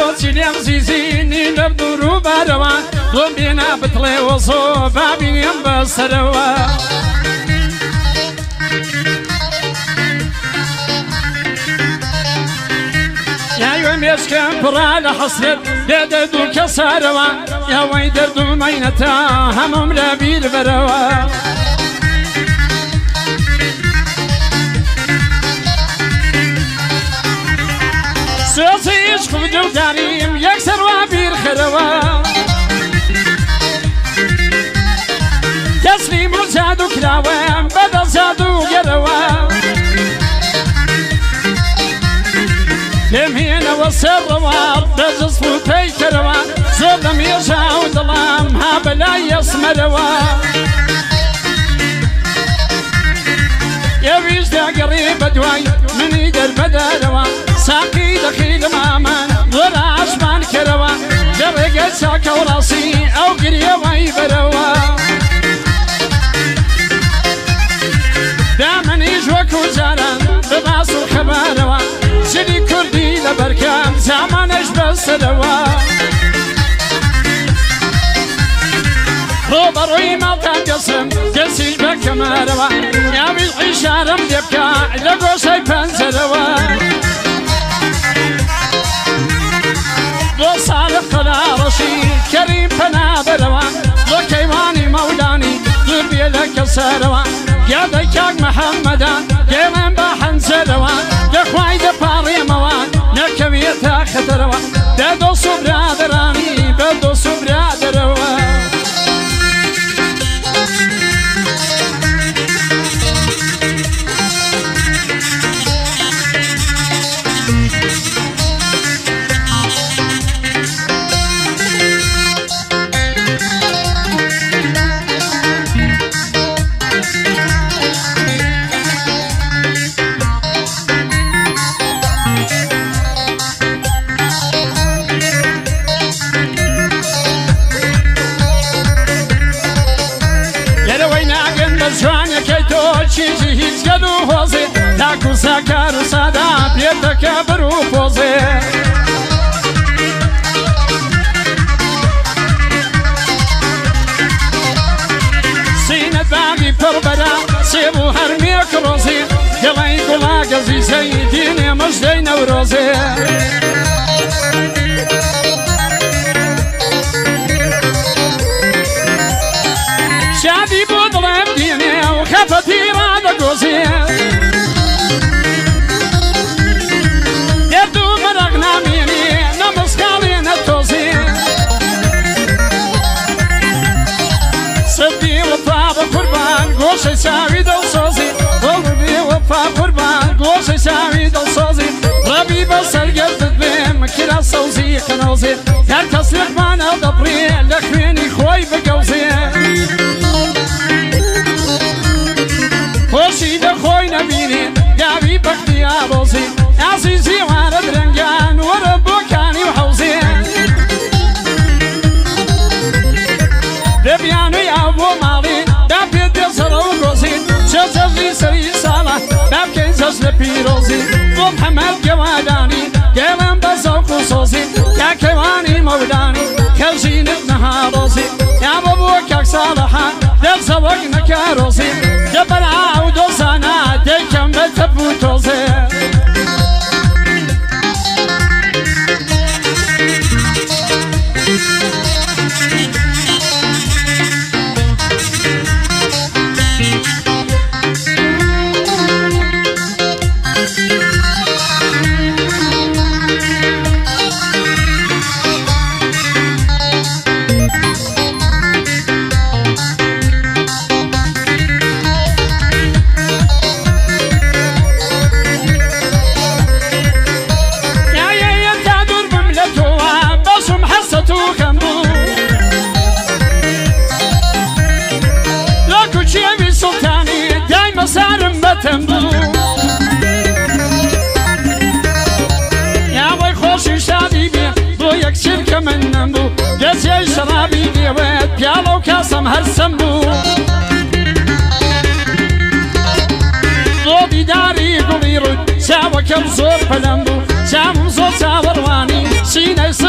بۆچی لێم زیزینی لە دوور و بارەوە بۆ بێنا بتڵێ وەزۆ بابینێم بەسەرەوە یاوێ مێشکەم پڕا لە حەسرەت لێ دەرد و کەسارەوە یاوەی دەرد و مەینەتە هەمووم لە بیر بەرەوە سۆزی عشق و دڵداریم یەکسەر وا بیرخەرەوە تەسلیم و جادو کراوەم بەدەست جادو گەرەوە لێم هێنەوە سەرڕەوە بەجەسپ و پەیکەرەوە زۆر لە مێژا و دڵام ها بەلای ئەسمەرەوە ئێویش داگەڕێ بەدوای منی دەربەدارەوە ساقی دەخی لە مامان وەرە عەشمان کەرەوە لە ڕێگە چاکە و ڕاستی ئەو گریەوەی بەرەوە دامەنیش وەکو جاران بەباس و خەبارەوە جلی کوردی لە بەرکەم زامانەش بەسەرەوە ڕۆبەڕۆی ماڵتان دەسم دەستیش بە کەمارەوە یاویش عیشارەم لێ بکە لە گۆشەی پەنجەرەوە بۆ ساڵح قەلاڕەشی کەریم پەنابەرەوە بۆ کەیوانی مەولانی دوور بێ لە کەسەرەوە یادەی کاک مەحەممەدان دێڵێم بە حەنجەرەوە دەخوای دەپاڕێمەوە نەکەوێتە خەتەرەوە دە دۆست و برادەرانی بە دۆست و برادەرەوە جوانەکەی تۆ چیزی هیچ گەل و هۆزێ تاکو ساکار و سادا پێتەکە بەر و پۆزێ سینەت باغی پڕبەرا سێب و هەرمێک ڕۆزێ دڵی گوڵا گەزیزەی دینێ مژدەی نەورۆزێ شادی بۆ دڵێم دێنێ و خەفەتی ڕادەگۆزێ دەرد و مەرەق نامێنێ نەمەسکاڵێ نەتۆزێ سەدی وەفا بە قوربان گۆشەی چاوی دڵسۆزی بۆڵبێ وەفا قوربان گۆشەی چاوی دڵسۆزی ڕەبی بەسەرگەردت بێ مکرا سەوزی قەنۆزێ هەر کەس لەقمانە دەبڕێ لە خوێنی خۆی بگەوزێ خۆشی لە خۆی نەبینێ داوی بەختی ئاڕۆزی ئازیزی وارە درەنگیان وەرە بۆکانی و حەوزێ دەبیانووی ئاو بۆ ماڵی دا پێ دێزەڕە و گۆزی جەجەژی سەری ساڵە دا بکەین جەژ لە پیرۆزی بۆ محەممەد گەوادانی دێڵم بە زەوق و سۆزی یا کەوانی مەولانی کەژینت نەهاڕۆزی یا بۆ بۆ کاک ساڵەحان دەرزەوەک نەکارۆزی دەبەرا و دۆزانە دەیکەم بە تەپ و تۆزێ دەچێ شەڕابی دێوێت پیاڵە و کاسەم هەرسەم بوو بۆ دیداری گوڵی ڕووی چاوەکەم زۆر پەلەم بوو چاوم زۆر چاوەڕوانی سینەی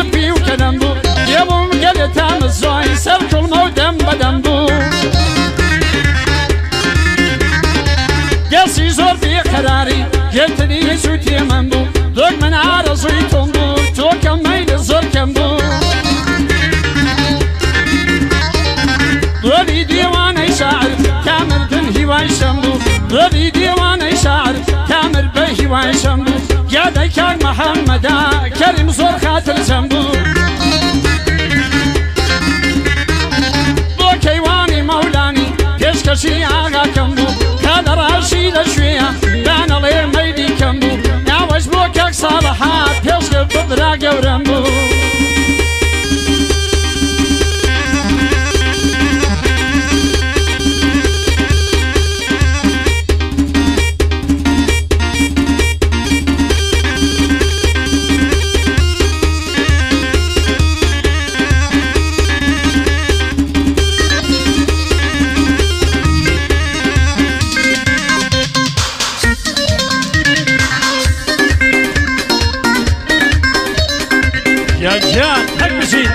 كاك محمدا كريم زور خاطر جنبو بو كيواني مولاني كشكشي آغا كمبو كان راشي لشوية دانا لي ميدي كمبو ناوش بو كاك صالحات بيشكب بدراق ورمبو يا جان حق بشي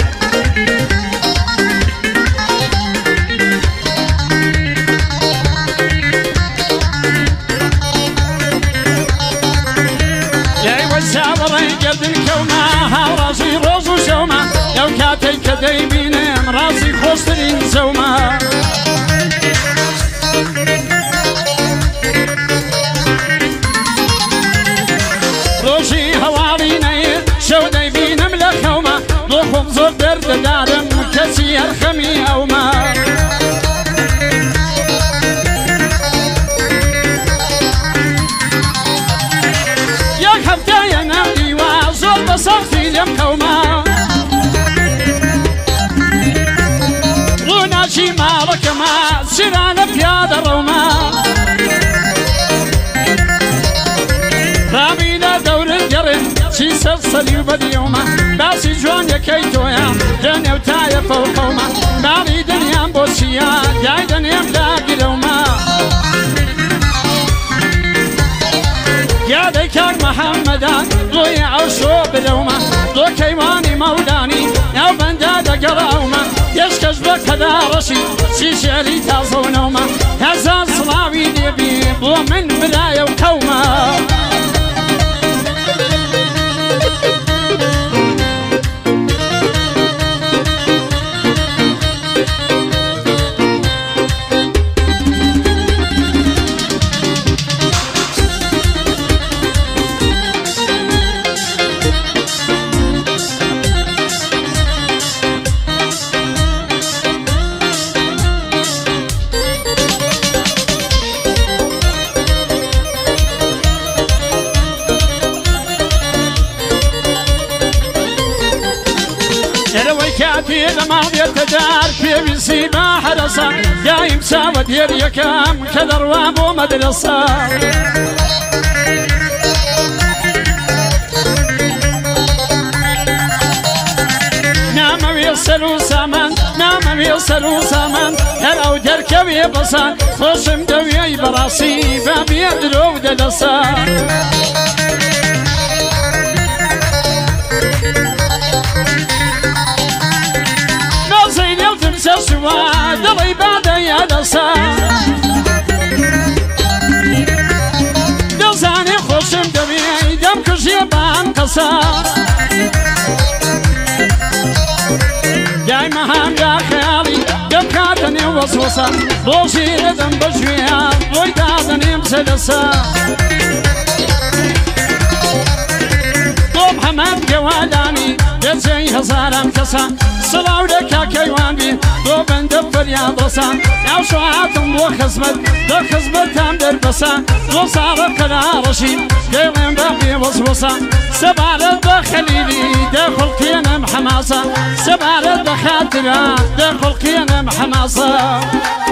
يا وسابري قد الكوما راسي روز وشوما لو كاتي كدي بينام راسي خوسترين زوما روشي هواري نير شودي بينم لخوما روحهم زور درد دارم كسي الخمي اوما ياك حفتا يا نادي وزور بصرتي لم خوما روناشي مالك ما سيران بياد روما رامينا دور القرن شي سلسلي وبديوما باسي جوان يكيتويا دنيا وتايا فوقوما مالي دنيا بوشيا جاي دنيا ملاقي لوما يا ديكاك محمدا ضوي عوشو بلوما ضو كيواني مولاني يا بندادا قراوما يشكش بكذا رشي شي شعري تازو نوما هزار صلاوي ديبي بو من بلايا وكوما كاتي لماضي التجار في بيسيبا حرصة دايم ساوى دير يكام كذرواب ومدرسة نام ويصلوا سامان نام ويصلوا سامان هلو دركبي بصان خوشم دوي براسي بابي يدرو دلسا سوا دلي بعد يا دسا دزاني خوشم دمي دم كشي بان قصا جاي مهام يا خيالي دم كاتني وسوسة بوشي ردم بجويا ويدادني مسلسة طوب حمد جوالاني دزي هزارم كسا صلاو لك كيوان بي دو بند فرياد رسا يا شواتم دو خزمت هم در بسا دو صار قرارشي قيلين باقي وصوصا سبارت بخليلي داخل قينم حماسة سبارت بخاطرة داخل قينم حماسة